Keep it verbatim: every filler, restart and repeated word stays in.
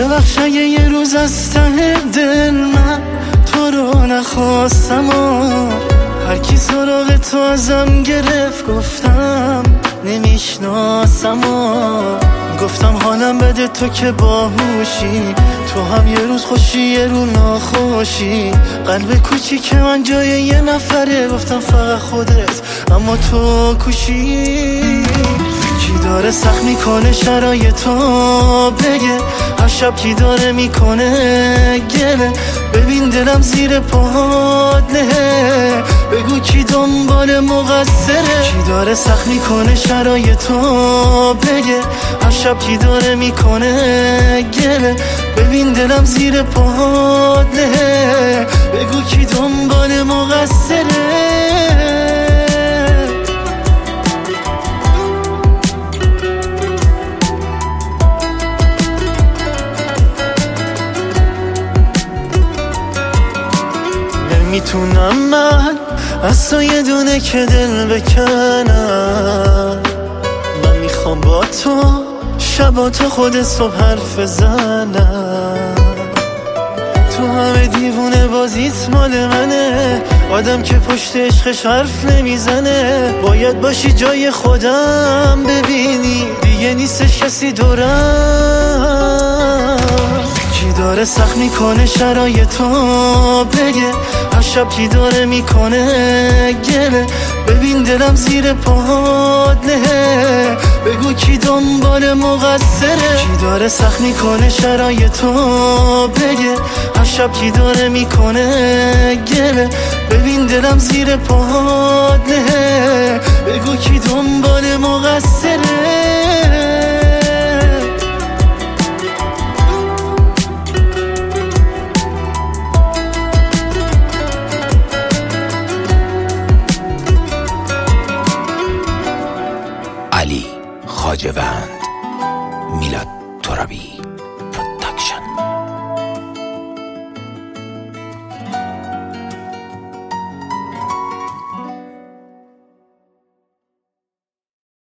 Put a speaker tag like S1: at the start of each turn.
S1: ببخش اگه یه روز از ته دل من تو رو نخواستم و هر کی سراغ تو ازم گرفت گفتم نمیشناسم و گفتم حالم بده تو که باهوشی، تو هم یه روز خوشی یه رو ناخوشی. قلب کوچیک من جای یه نفره، گفتم فقط خودت اما تو کوشی. کی داره سخت میکنه شرایطو بگه، هر شب کی داره میکنه گله. ببین دلم زیر پاهات نهه، بگو کی دنبال مقصره. کی داره سخت میکنه شرایطو بگه، هر شب کی داره میکنه گله. ببین دلم زیر پاهات نهه، بگو کی دنبال مقصره. میتونم من از تو یه دونه که دل بکنم، من میخوام با تو شبا تا خود صبح حرف بزنم. تو همه دیوونه بازیت مال منه، آدم که پشت عشقش حرف نمیزنه. باید باشی جای خودم ببینی دیگه نیستش کسی دورم. کی داره سخت میکنه شرایطو بگه، هر شب کی داره میکنه گله. ببین دلم زیر پاهات نهه، بگو کی دنبال مقصره. کی داره سخت میکنه شرایطو بگه، هر شب کی داره میکنه گله. ببین دلم زیر پاهات نهه، بگو کی دنبال مقصره.
S2: علی خواجه‌وند، میلاد ترابی.